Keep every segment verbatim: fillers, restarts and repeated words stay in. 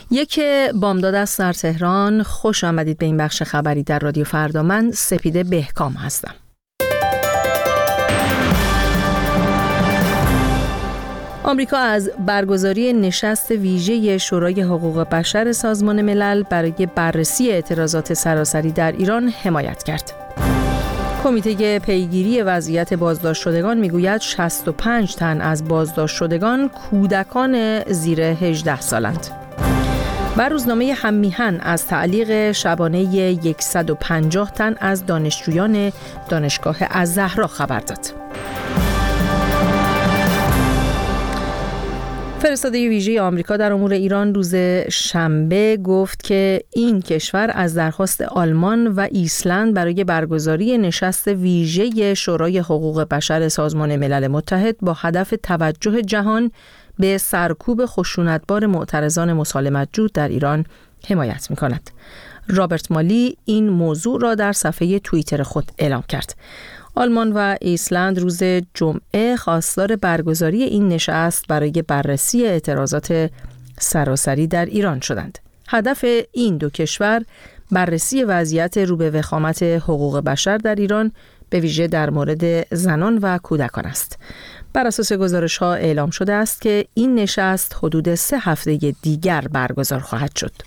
یک بامداد است در تهران. خوش آمدید به این بخش خبری در رادیو فردا. من سپیده بهکام هستم. آمریکا از برگزاری نشست ویژه شورای حقوق بشر سازمان ملل برای بررسی اعتراضات سراسری در ایران حمایت کرد. کمیته پیگیری وضعیت بازداشت شدگان میگوید شصت و پنج تن از بازداشت شدگان کودکان زیر هجده سالند. و روزنامه هم‌میهن از تعلیق شبانه صد و پنجاه تن از دانشجویان دانشگاه الزهرا خبر داد. فرستاده ویژه آمریکا در امور ایران روز شنبه گفت که این کشور از درخواست آلمان و ایسلند برای برگزاری نشست ویژه شورای حقوق بشر سازمان ملل متحد با هدف توجه جهان به سرکوب خشونتبار معترضان مسالمت جو در ایران حمایت می‌کند. رابرت مالی این موضوع را در صفحه توییتر خود اعلام کرد. آلمان و ایسلند روز جمعه خواستار برگزاری این نشست برای بررسی اعتراضات سراسری در ایران شدند. هدف این دو کشور بررسی وضعیت رو به وخامت حقوق بشر در ایران، به ویژه در مورد زنان و کودکان است. بر اساس گزارش‌ها اعلام شده است که این نشست حدود سه هفته دیگر برگزار خواهد شد.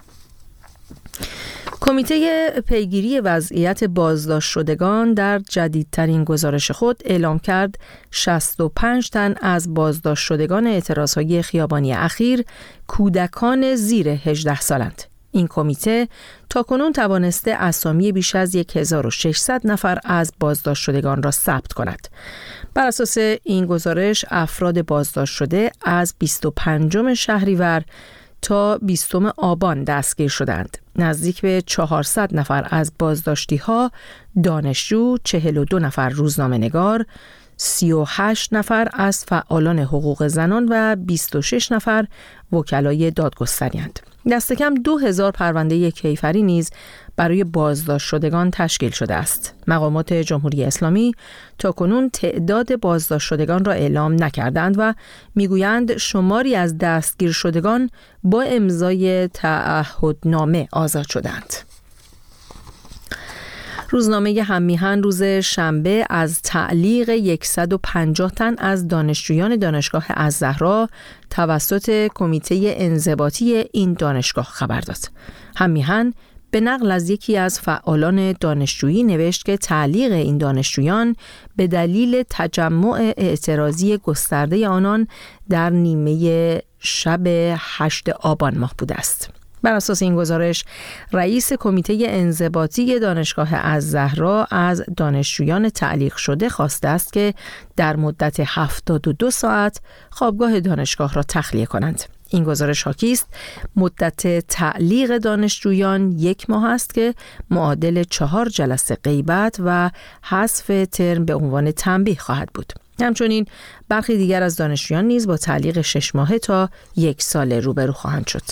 کمیته پیگیری وضعیت بازداشت شدگان در جدیدترین گزارش خود اعلام کرد شصت و پنج تن از بازداشت شدگان اعتراضهای خیابانی اخیر کودکان زیر هجده سالند. این کمیته تاکنون توانسته اسامی بیش از هزار و ششصد نفر از بازداشت شدگان را ثبت کند. بر اساس این گزارش افراد بازداشت شده از بیست و پنجم شهریور تا بیستم آبان دستگیر شدند. نزدیک به چهارصد نفر از بازداشتی ها دانشجو، چهل و دو نفر روزنامه‌نگار، سی و هشت نفر از فعالان حقوق زنان و بیست و شش نفر وکلای دادگستری‌اند. دست کم دو هزار پرونده کیفری نیز برای بازداشت شدگان تشکیل شده است. مقامات جمهوری اسلامی تاکنون تعداد بازداشت شدگان را اعلام نکردند و میگویند شماری از دستگیر شدگان با امضای تعهدنامه آزاد شدند. روزنامه هم‌میهن روز شنبه از تعلیق صد و پنجاه تن از دانشجویان دانشگاه الزهرا توسط کمیته انضباطی این دانشگاه خبر داد. هم‌میهن به نقل از یکی از فعالان دانشجویی نوشت که تعلیق این دانشجویان به دلیل تجمع اعتراضی گسترده آنان در نیمه شب هشت آبان ماه بوده است. بر اساس این گزارش، رئیس کمیته انضباطی دانشگاه الزهرا از دانشجویان تعلیق شده خواسته است که در مدت هفتاد و دو ساعت خوابگاه دانشگاه را تخلیه کنند. این گزارش حاکی است مدت تعلیق دانشجویان یک ماه است که معادل چهار جلسه غیبت و حذف ترم به عنوان تنبیه خواهد بود. همچنین برخی دیگر از دانشجویان نیز با تعلیق شش ماهه تا یک ساله روبرو خواهند شد.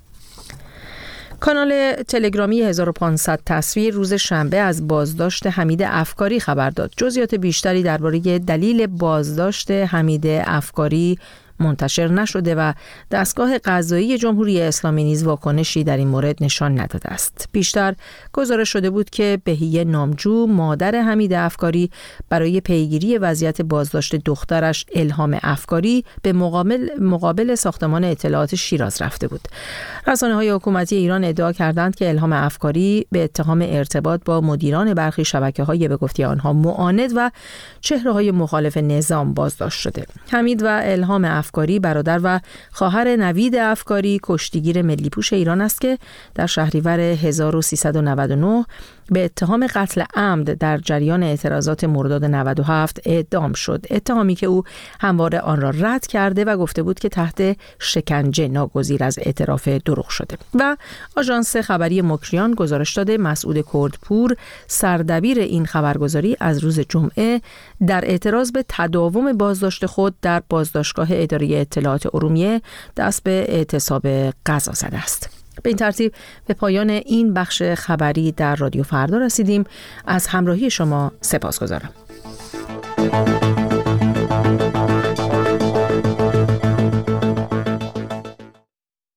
کانال تلگرامی هزار و پانصد تصویر روز شنبه از بازداشت حمید افکاری خبر داد. جزئیات بیشتری درباره دلیل بازداشت حمید افکاری منتشر نشده و دستگاه قضایی جمهوری اسلامی نیز واکنشی در این مورد نشان نداده است. بیشتر گزارش شده بود که بهیه نامجو، مادر حمید افکاری، برای پیگیری وضعیت بازداشت دخترش الهام افکاری به مقابل مقابل ساختمان اطلاعات شیراز رفته بود. رسانه‌های حکومتی ایران ادعا کردند که الهام افکاری به اتهام ارتباط با مدیران برخی شبکه‌های به گفته آنها معاند و چهره‌های مخالف نظام بازداشت شده. حمید و الهام افکاری برادر و خواهر نوید افکاری کشتیگیر ملی پوش ایران است که در شهریور هزار و سیصد و نود و نه به اتهام قتل عمد در جریان اعتراضات مرداد نود و هفت اعدام شد. اتهامی که او همواره آن را رد کرده و گفته بود که تحت شکنجه ناگزیر از اعتراف دروغ شده. و آژانس خبری مکریان گزارش داده مسعود کردپور، سردبیر این خبرگزاری، از روز جمعه در اعتراض به تداوم بازداشت خود در بازداشتگاه اداره اطلاعات ارومیه دست به اعتصاب قضا زده است. به این ترتیب به پایان این بخش خبری در رادیو فردا رسیدیم. از همراهی شما سپاسگزارم.